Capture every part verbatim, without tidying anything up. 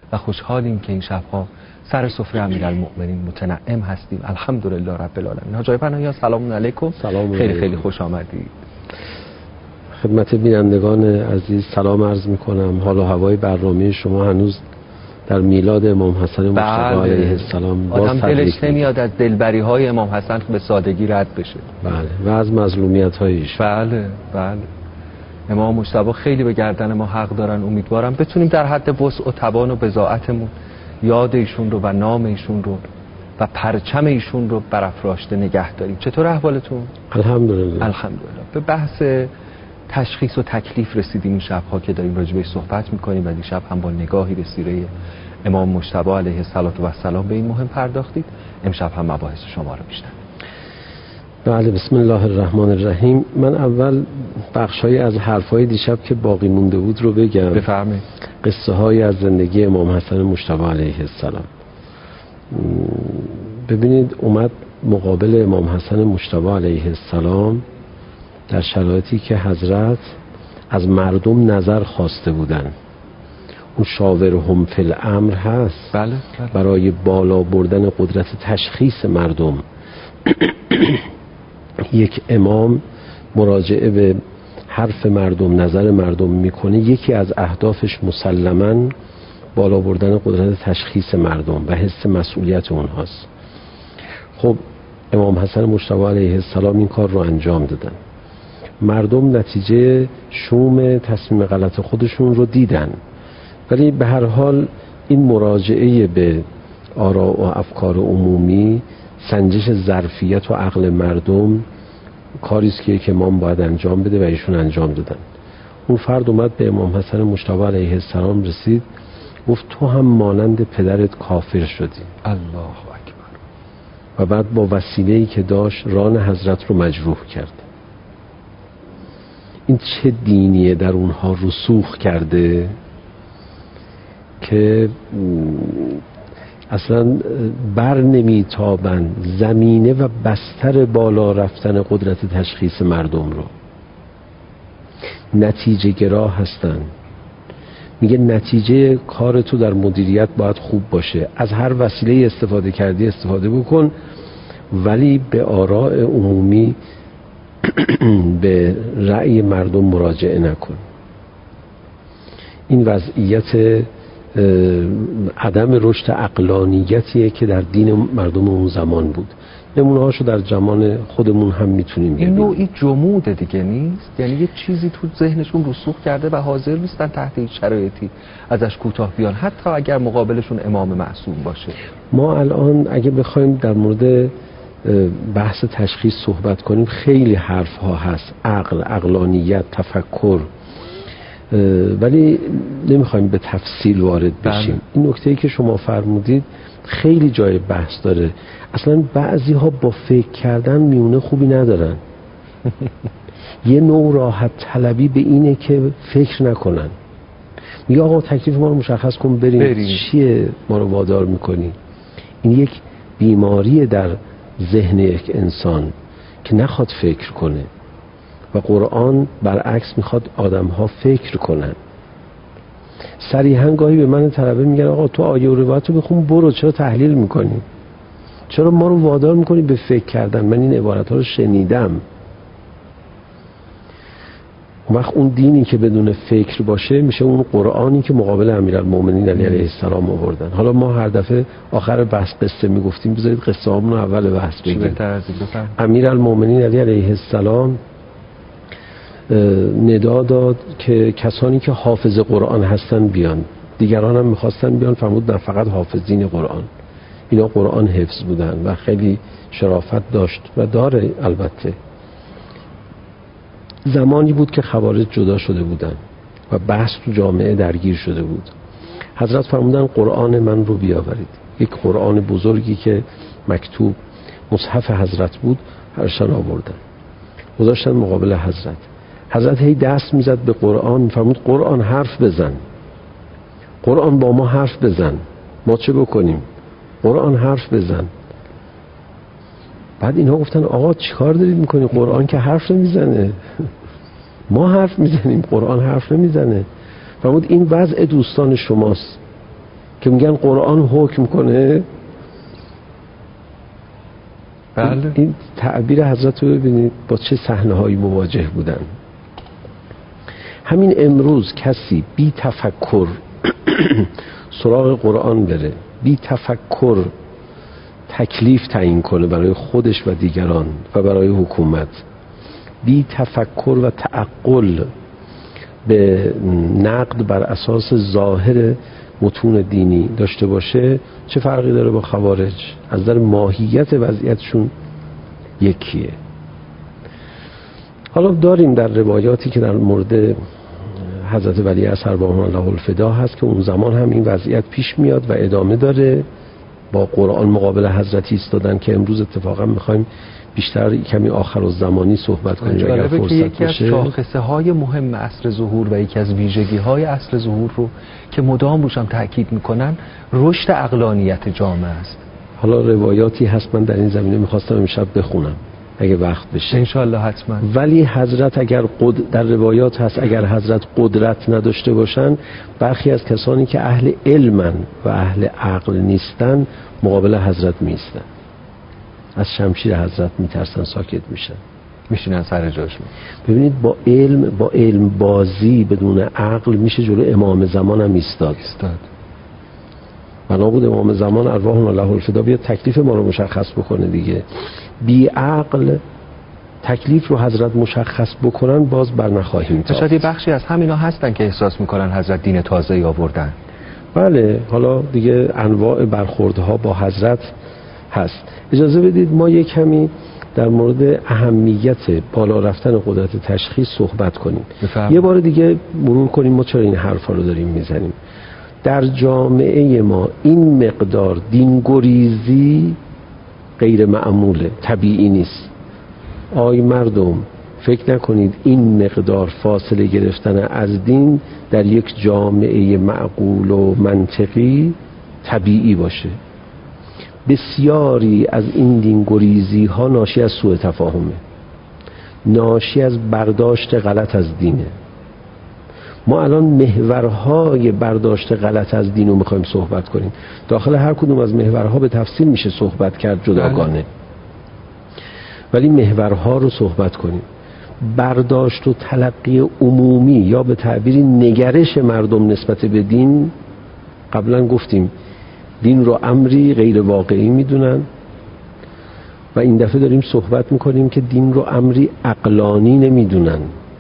و خوشحالیم که این شبها سر سفره امیرالمؤمنین متنعم هستیم. الحمدلله رب العالمین. حاج آقای پناهی سلام علیکم. سلام خیلی خیلی خوش آمدید. خدمت بینندگان عزیز سلام عرض میکنم. حال و هوای برنامه شما هنوز در میلاد امام حسن مجتبی علیه السلام آدم دلش نمیاد از دلبری های امام حسن به سادگی رد بشه. بله و از مظلومیت هایش. بله بله. امام مجتبی خیلی به گردن ما حق دارن. امیدوارم بتونیم در حد وسع و توان و بضاعتمون یاد ایشون رو و نام ایشون رو و پرچم ایشون رو برافراشته نگه داریم. چطور احوالتون؟ الحمدلله. الحمدلله. به بحث تشخیص و تکلیف رسیدیم این شب‌ها که داریم راجع بهش صحبت می‌کنیم و دیشب هم با نگاهی به سیره امام مجتبی علیه السلام به این مهم پرداختید. امشب هم مباحث شما رو بیشتر. بله بسم الله الرحمن الرحیم. من اول بخش‌هایی از حرف‌های دیشب که باقی مونده بود رو بگم. بفرمایید. قصه های از زندگی امام حسن مجتبی علیه السلام. ببینید اومد مقابل امام حسن مجتبی علیه السلام در شرایطی که حضرت از مردم نظر خواسته بودن. اون شاورهم فی الامر هست. بله, بله. برای بالا بردن قدرت تشخیص مردم یک امام مراجعه به حرف مردم، نظر مردم میکنه. یکی از اهدافش مسلماً بالا بردن قدرت تشخیص مردم و حس مسئولیت اونهاست. خب امام حسن مجتبی علیه السلام این کار رو انجام دادن. مردم نتیجه شوم تصمیم غلط خودشون رو دیدن، ولی به هر حال این مراجعه به آراء و افکار عمومی، سنجش ظرفیت و عقل مردم کاریست که یک امام باید انجام بده و ایشون انجام دادن. اون فرد اومد به امام حسن مجتبی علیه السلام رسید، گفت تو هم مانند پدرت کافر شدی. الله اکبر. و بعد با وسیله‌ای که داشت ران حضرت رو مجروح کرد. این چه دینیه در اونها رسوخ کرده که اصلا بر نمیتابن زمینه و بستر بالا رفتن قدرت تشخیص مردم رو. نتیجه گرا هستن. میگه نتیجه کار تو در مدیریت باید خوب باشه، از هر وسیله استفاده کردی استفاده بکن، ولی به آراء عمومی به رأی مردم مراجعه نکن. این وضعیت عدم رشد عقلانیتیه که در دین مردم اون زمان بود. نمونه هاشو در زمان خودمون هم میتونیم ببینیم. این نوعی جمود دیگه نیست؟ یعنی یه چیزی تو ذهنشون رسوخ کرده و حاضر نیستن تحت هیچ شرایطی ازش کوتاه بیان، حتی اگر مقابلشون امام معصوم باشه. ما الان اگه بخوایم در مورد بحث تشخیص صحبت کنیم خیلی حرف ها هست، عقل، عقلانیت، تفکر، ولی نمیخوایم به تفصیل وارد بشیم. بله. این نکته‌ای که شما فرمودید خیلی جای بحث داره. اصلا بعضی ها با فکر کردن میونه خوبی ندارن. یه نوع راحت طلبی به اینه که فکر نکنن. میگه آقا تکلیف ما رو مشخص کن بریم, بریم. چیه ما رو وادار میکنی؟ این یک بیماری در ذهن یک انسان که نخواد فکر کنه و قرآن برعکس میخواد آدم ها فکر کنن. صریحاً گاهی به من طلبه میگن آقا تو آیه و روایت رو بخون برو، چرا تحلیل میکنی؟ چرا ما رو وادار میکنی به فکر کردن؟ من این عبارت ها رو شنیدم. وقت اون دینی که بدون فکر باشه میشه اون قرآنی که مقابل امیرالمؤمنین علیه السلام آوردن. حالا ما هر دفعه آخر بحث قصه میگفتیم، بذارید قصه هامون اول بحث بگیم. امیرالمؤمنین علیه السلام ندا داد که کسانی که حافظ قرآن هستن بیان. دیگران هم میخواستن بیان، فرمود نه فقط حافظین قرآن. اینا قرآن حفظ بودن و خیلی شرافت داشت و داره. البته زمانی بود که خوارج جدا شده بودن و بحث تو جامعه درگیر شده بود. حضرت فرمودن قرآن من رو بیاورید. یک قرآن بزرگی که مکتوب مصحف حضرت بود هرشان آوردن، گذاشتن مقابل حضرت. حضرت هی دست میزد به قرآن، فرمود قرآن حرف بزن، قرآن با ما حرف بزن، ما چه بکنیم؟ قرآن حرف بزن. بعد اینها گفتن آقا چیکار دارید میکنی؟ قرآن که حرف نمیزنه، ما حرف میزنیم، قرآن حرف نمیزنه. فرمود این وضع دوستان شماست. که میگن قرآن حکم کنه. بله. این تعبیر حضرت رو ببینید با چه صحنه‌هایی مواجه بودن. همین امروز کسی بی تفکر سراغ قرآن بره، بی تفکر تکلیف تعیین کنه برای خودش و دیگران و برای حکومت، بی تفکر و تعقل به نقد بر اساس ظاهر متون دینی داشته باشه، چه فرقی داره با خوارج؟ از نظر ماهیت وضعیتشون یکیه. حالا داریم در روایاتی که در مورد حضرت ولی اثر با الله الفدا هست که اون زمان هم این وضعیت پیش میاد و ادامه داره، با قرآن مقابل حضرت ایستادن که امروز اتفاقا میخوایم بیشتر کمی آخر الزمانی صحبت کنیم اگر فرصت یکی باشه. از شاخصه های مهم عصر ظهور و یکی از ویژگی های عصر ظهور رو که مدام روش هم تاکید میکنن رشد عقلانیت جامعه است. حالا روایاتی هست من در این زمینه میخواستم امشب بخونم اگه وقت بشه انشالله حتما. ولی حضرت اگر قد... در روایات هست اگر حضرت قدرت نداشته باشن، برخی از کسانی که اهل علمن و اهل عقل نیستن مقابل حضرت میستن، از شمشیر حضرت میترسن، ساکت میشن، میشینن سر جاشون. ببینید با علم با علم بازی بدون عقل میشه جلو امام زمان هم ایستاد. ایستاد. بنا بود امام زمان ارواح الله الفدا بیاد تکلیف ما رو مشخص بکنه دیگه. بی عقل تکلیف رو حضرت مشخص بکنن باز بر نخواهیم تافت. شاید بخشی از همینا هستن که احساس میکنن حضرت دین تازه‌ای آوردن. بله، حالا دیگه انواع برخوردها با حضرت هست. اجازه بدید ما یک کمی در مورد اهمیت بالا رفتن قدرت تشخیص صحبت کنیم. بفهم. یه بار دیگه مرور کنیم ما چرا این حرفا رو داریم میزنیم. در جامعه ما این مقدار دینگریزی غیر معموله، طبیعی نیست. آی مردم فکر نکنید این مقدار فاصله گرفتن از دین در یک جامعه معقول و منطقی طبیعی باشه. بسیاری از این دینگریزی ها ناشی از سوء تفاهمه، ناشی از برداشت غلط از دینه. ما الان محورهای برداشت غلط از دین رو میخوایم صحبت کنیم. داخل هر کدوم از محورها به تفصیل میشه صحبت کرد جداگانه، ولی محورها رو صحبت کنیم. برداشت و تلقی عمومی یا به تعبیری نگرش مردم نسبت به دین، قبلا گفتیم دین رو امری غیر واقعی میدونن و این دفعه داریم صحبت میکنیم که دین رو امری عقلانی نمیدونن.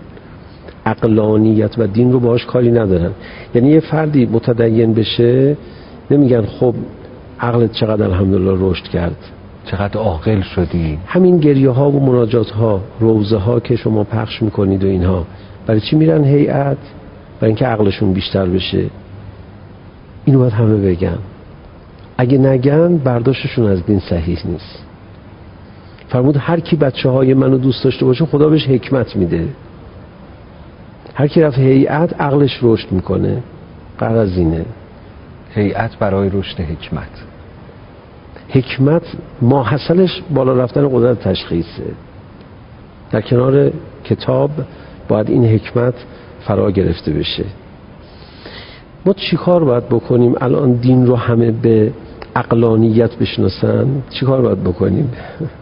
عقلانیت و دین رو باهاش کاری ندارن. یعنی یه فردی متدین بشه نمیگن خب عقلت چقدر الحمدلله رشد کرد، چقدر عاقل شدی. همین گریه ها و مناجات ها، روزه ها که شما پخش میکنید و اینها، برای چی میرن هیئت؟ برای اینکه عقلشون بیشتر بشه. اینو باید همه بگن. اگه نگن برداشتشون از دین صحیح نیست. فرمود هر کی بچه های منو دوست داشته باشه خدا بهش حکمت میده. هر کی رفت هیئت عقلش رشد میکنه. غرض اینه. هیئت برای رشد حکمت. حکمت ماحصلش بالا رفتن قدرت تشخیصه. در کنار کتاب باید این حکمت فرا گرفته بشه. ما چی کار باید بکنیم الان دین رو همه به عقلانیت بشناسن؟ چی کار باید بکنیم؟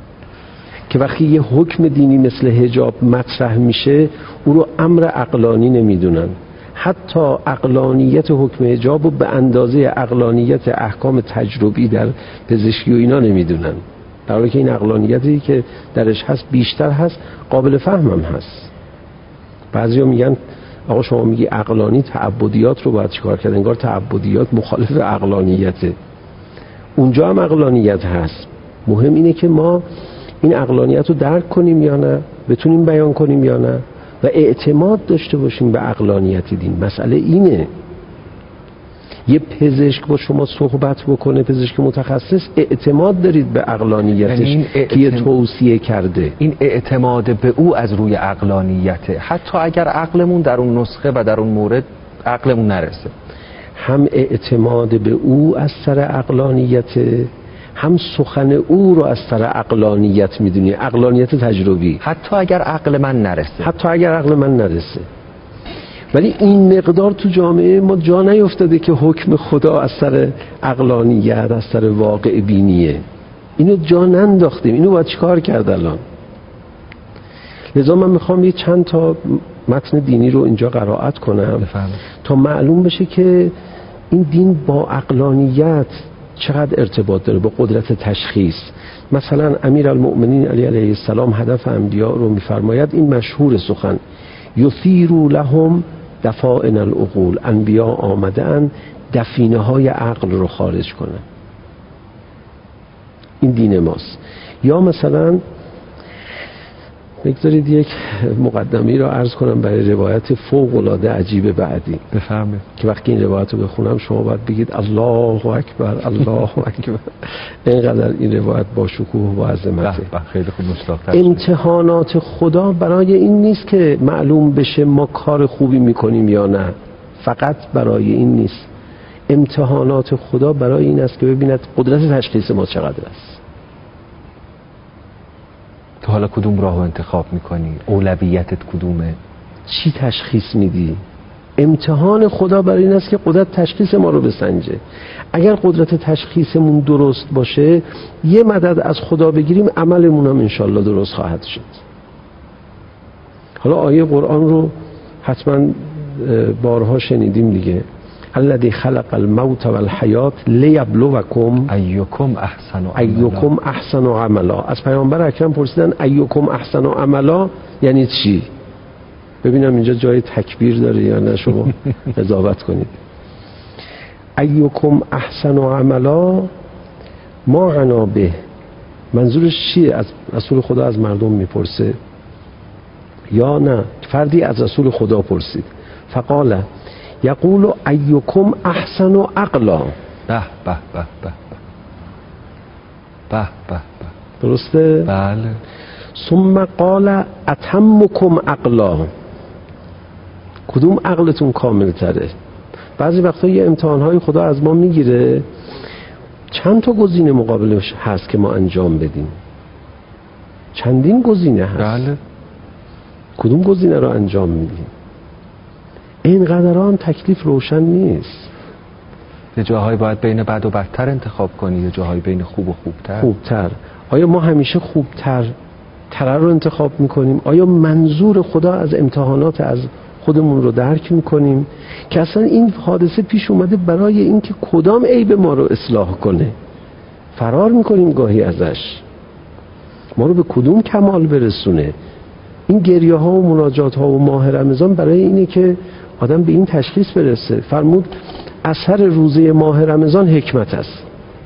که وقتی یه حکم دینی مثل حجاب مطرح میشه او رو امر عقلانی نمیدونن. حتی عقلانیت حکم حجاب رو به اندازه عقلانیت احکام تجربی در پزشکی و اینا نمیدونن، در حالی که این عقلانیتی که درش هست بیشتر هست، قابل فهم هم هست. بعضیا میگن آقا شما میگی عقلانی، تعبدیات رو باید چیکار کرد؟ انگار تعبدیات مخالف عقلانیته. اونجا هم عقلانیت هست. مهم اینه که ما این عقلانیت رو درک کنیم یا نه، بتونیم بیان کنیم یا نه و اعتماد داشته باشیم به عقلانیت دین. مسئله اینه. یه پزشک با شما صحبت بکنه، پزشک متخصص، اعتماد دارید به عقلانیتش یعنی اعتم... که یه توصیه کرده. این اعتماد به او از روی عقلانیته، حتی اگر عقلمون در اون نسخه و در اون مورد عقلمون نرسه. هم اعتماد به او از سر عقلانیته، هم سخن او رو از سر عقلانیت میدونی، عقلانیت تجربی. حتی اگر عقل من نرسه. حتی اگر عقل من نرسه. ولی این مقدار تو جامعه ما جا نیفتاده که حکم خدا از سر عقلانیت، از سر واقع بینیه. اینو جا ننداختیم. اینو باید چیکار کرد الان؟ لذا من میخوام یه چند تا متن دینی رو اینجا قرائت کنم بفهم. تا معلوم بشه که این دین با عقلانیت چقدر ارتباط داره، با قدرت تشخیص. مثلا امیرالمؤمنین علی علیه السلام هدف انبیا رو میفرماید، این مشهور سخن، یثیروا لهم دفائن العقول، انبیا آمدن دفینه های عقل رو خارج کنن. این دین ماست. یا مثلا بگذارید یک مقدمه‌ای را عرض کنم برای روایت فوق العاده عجیب بعدی. بفرمایید. که وقتی این روایت رو بخونم شما باید بگید الله اکبر، الله اکبر. اینقدر این روایت با شکوه و عظمته. خیلی خوب مشتاق. امتحانات خدا برای این نیست که معلوم بشه ما کار خوبی میکنیم یا نه. فقط برای این نیست. امتحانات خدا برای این است که ببیند قدرت تشخیص ما چقدر است. تو حالا کدوم راهو انتخاب میکنی؟ اولویتت کدومه؟ چی تشخیص میدی؟ امتحان خدا برای این است که قدرت تشخیص ما رو بسنجه. اگر قدرت تشخیصمون درست باشه، یه مدد از خدا بگیریم، عملمون هم انشالله درست خواهد شد. حالا آیه قرآن رو حتما بارها شنیدیم دیگه. الذی خلق الموت والحیات لیبلوکم ایکم احسن عملا. ایکم احسن عملا. از پیامبر اکرم پرسیدن ایکم احسن عملا یعنی چی؟ ببینم اینجا جای تکبیر داره یا نه، شما قضاوت کنید. ایکم احسن عملا ما عنا به، منظورش چیه؟ از رسول خدا از مردم میپرسه یا نه فردی از رسول خدا پرسید. فقال یقول ایکم احسن عقلا. به به به به به به به. درسته؟ بله. ثم قال اتمکم عقلا. کدوم عقلتون کامل تره؟ بعضی وقتا یه امتحانهای خدا از ما میگیره، چند تا گزینه مقابلش هست که ما انجام بدیم. چندین گزینه هست. بله. کدوم گزینه رو انجام میدیم؟ اینقدران تکلیف روشن نیست. یه جاهایی باید بین بد و بدتر انتخاب کنی، یه جاهایی بین خوب و خوبتر. خوبتر. آیا ما همیشه خوبتر تر رو انتخاب میکنیم؟ آیا منظور خدا از امتحانات از خودمون رو درک میکنیم که اصلا این حادثه پیش اومده برای اینکه کدام عیب ما رو اصلاح کنه؟ فرار میکنیم گاهی ازش، ما رو به کدوم کمال برسونه؟ این گریه ها و مناجات ها و ماه رمضان برای اینه که آدم به این تشخیص برسه. فرمود اثر روزه ماه رمضان حکمت است.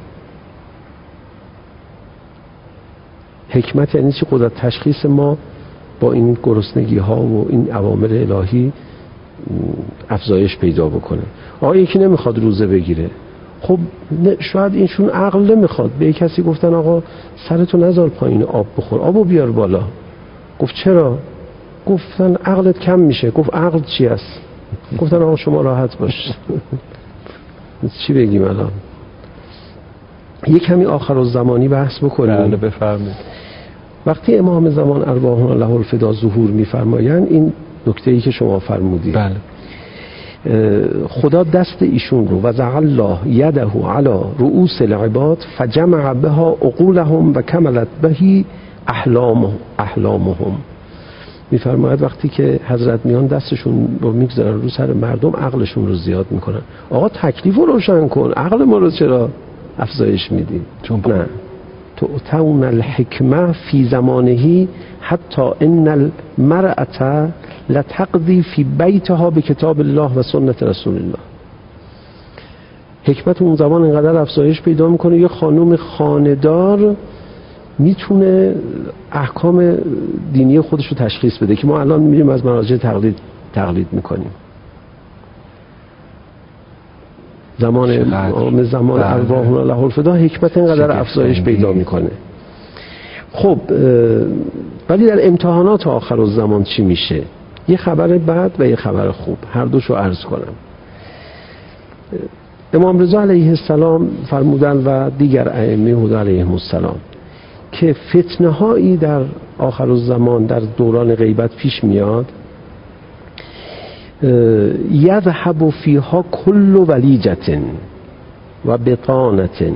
حکمت یعنی چی؟ قدرت تشخیص ما با این گرسنگی ها و این اوامر الهی افزایش پیدا بکنه. آقا یکی نمیخواد روزه بگیره، خب شاید اینشون عقل نمیخواد. به کسی گفتن آقا سرتو نذار پایین، آب بخور، آبو بیار بالا. گفت چرا؟ گفتن عقلت کم میشه. گفت عقل چی است؟ گفتن آقا شما راحت باش. چی بگیم الان؟ یه کمی آخر الزمانی بحث بکنیم. بله بفرمایید. وقتی امام زمان ارواحنا له الفدا ظهور میفرمایند، این نکته‌ای که شما فرمودید، بله، خدا دست ایشون رو وضع الله یده علی رؤوس العباد فجمع بها عقولهم و کملت بهی احلامهم احلامهم. میفرماید وقتی که حضرت میان دستشون رو میگذارن رو سر مردم، عقلشون رو زیاد میکنن. آقا تکلیف رو روشن کن، عقل ما رو چرا افزایش میدی؟ چون نه، تؤتون الحکمه فی زمانه حتی ان المرأة لتقضی فی بیتها به کتاب الله و سنت رسول الله. حکمت اون زمان اینقدر افزایش پیدا میکنه یه خانم خانه‌دار میتونه احکام دینی خودش رو تشخیص بده که ما الان میریم از مراجع تقلید تقلید میکنیم. زمان زمان ارواحنا له الفدا حکمت اینقدر افزایش پیدا میکنه. خب ولی در امتحانات آخر الزمان چی میشه؟ یه خبر بد و یه خبر خوب، هر دوشو عرض کنم. امام رضا علیه السلام فرمودن و دیگر ائمه هدی علیهم السلام که فتنه هایی در آخر الزمان در دوران غیبت پیش میاد. یذهب فیها کل ولیجة و بطانة،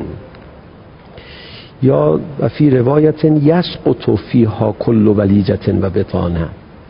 یا و فی روایت یسقط فیها کل ولیجة و بطانة.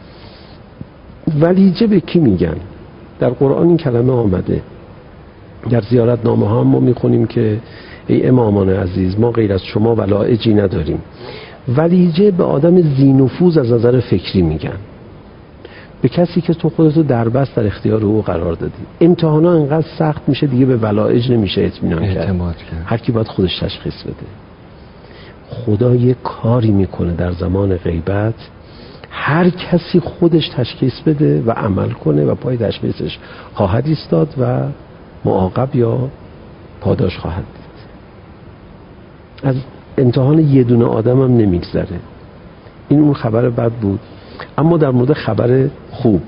ولیجه به کی میگن؟ در قرآن این کلمه آمده. در زیارتنامه ها هم ما میخونیم که ای امامان عزیز، ما غیر از شما ولایجی نداریم. ولیجه به آدم ذی‌نفوذ از نظر فکری میگن، به کسی که تو خودتو در بست در اختیار او قرار دادی. امتحانا انقدر سخت میشه دیگه به ولایج نمیشه اطمینان کرد، هر کی باید خودش تشخیص بده. خدا یه کاری میکنه در زمان غیبت، هر کسی خودش تشخیص بده و عمل کنه و پای تشخیصش خواهد ایستاد و معاقب یا پاداش خواهد دید. از امتحان یه دونه آدم هم نمیگذره. این اون خبر بد بود. اما در مورد خبر خوب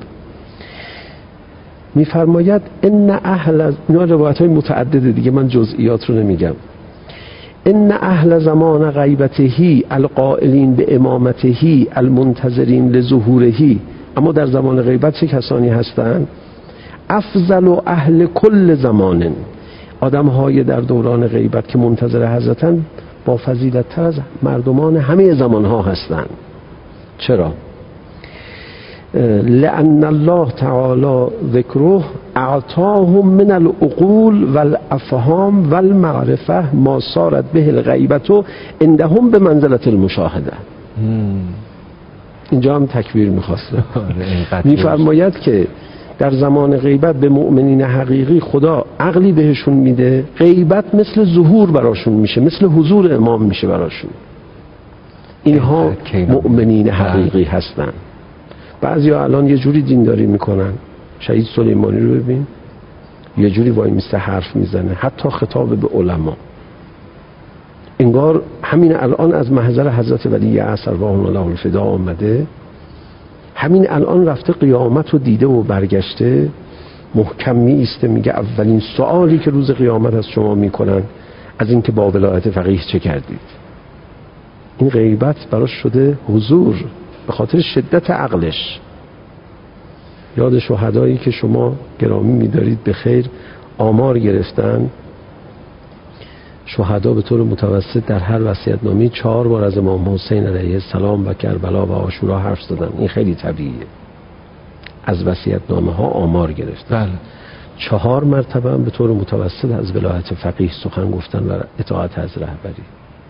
میفرماید ان اهل از اینا روایت های متعدده دیگه، من جزئیات رو نمیگم. ان اهل زمان غیبته القائلین به امامته المنتظرین لظهوره، اما در زمان غیبت چه کسانی هستند؟ افضل و اهل کل زمان، آدم های در دوران غیبت که منتظر حضرتن با فضیلت تر از مردمان همه زمان ها هستند. چرا؟ لأن الله تعالی ذکره اعطاهم من العقول والافهام والمعرفه ما صارت به الغیبت عندهم به منزلت المشاهده. اینجا هم تکبیر میخواسته. میفرماید که در زمان غیبت به مؤمنین حقیقی خدا عقلی بهشون میده، غیبت مثل ظهور براشون میشه، مثل حضور امام میشه براشون. اینها مؤمنین حقیقی هستن. بعضیا الان یه جوری دینداری میکنن، شهید سلیمانی رو ببین، یه جوری وای میسته حرف میزنه، حتی خطاب به علما، انگار همین الان از محضر حضرت ولی عصر و الله الفدا آمده، همین الان رفته قیامت رو دیده و برگشته، محکم میسته میگه اولین سوالی که روز قیامت از شما میکنن از این که با ولایت فقیه چه کردید. این غیبت براش شده حضور به خاطر شدت عقلش. یاد شهدایی که شما گرامی می‌دارید به خیر آمار گرفتن، شهدا به طور متوسط در هر وصیت‌نامه چهار بار از امام حسین علیه السلام و کربلا و عاشورا حرف زدن. این خیلی طبیعیه. از وصیت‌نامه ها آمار گرفتن. بله. چهار مرتبه هم به طور متوسط از ولایت فقیه سخن گفتن و اطاعت از رهبری.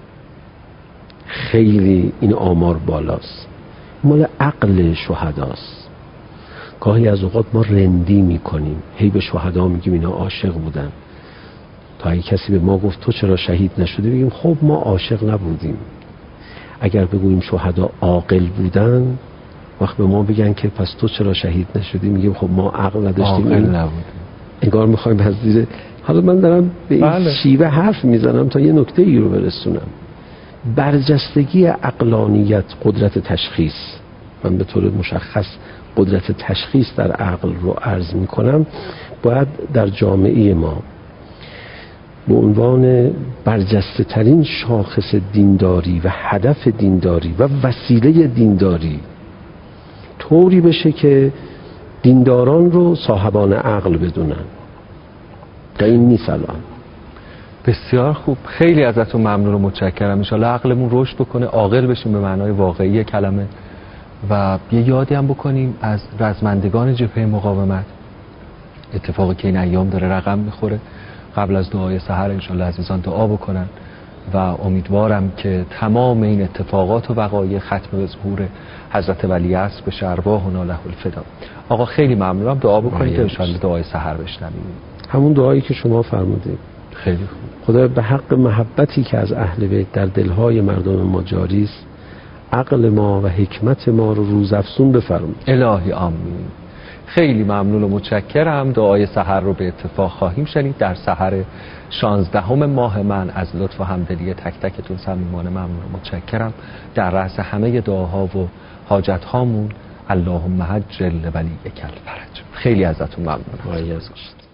خیلی این آمار بالاست. مال عقل شهداست. گاهی از اوقات ما رندی میکنیم، هی به شهدا میگیم اینا عاشق بودن. تا اگه کسی به ما گفت تو چرا شهید نشدی، بگیم خب ما عاشق نبودیم. اگر بگوییم شهدا عاقل بودن، وقت به ما بگن که پس تو چرا شهید نشدی، میگیم خب ما عقل نداشتیم، عاقل نبودیم. انگار میخوایم از زیر. حالا من دارم به این بله. شیوه حرف میزنم تا یه نکته ای رو برسونم. برجستگی عقلانیت، قدرت تشخیص، من به طور مشخص قدرت تشخیص در عقل رو عرض می کنم، باید در جامعه ما به عنوان برجسته ترین شاخص دینداری و هدف دینداری و وسیله دینداری طوری بشه که دینداران رو صاحبان عقل بدونن. و این نیست الان. بسیار خوب، خیلی ازتون ممنون و متشکرم. ان شاءالله عقلمون رشد بکنه، عاقل بشیم به معنای واقعی کلمه، و یه یادی هم بکنیم از رزمندگان جبهه مقاومت. اتفاقی که این ایام داره رقم میخوره. قبل از دعای سحر ان شاءالله عزیزان دعا بکنن و امیدوارم که تمام این اتفاقات و وقایع ختم به ظهور حضرت ولی عصر بشه. ارواحنا له الفدا. آقا خیلی ممنونم، دعا بکنید که ان شاءالله دعای سحر بشنویم. همون دعایی که شما فرمودید. خیلی خوب. خدا به حق محبتی که از اهل بیت در دلهای مردم ما جاری است، عقل ما و حکمت ما رو روزافزون بفرمایید. الهی آمین. خیلی ممنون و متشکرم. دعای سحر رو به اتفاق خواهیم شنید در سحر شانزدهم ماه. من از لطف و همدلی تک تکتون صمیمانه ممنون و متشکرم. در رأس همه دعاها و حاجت هامون اللهم عجل ولیک الفرج. خیلی ازتون ممنونم.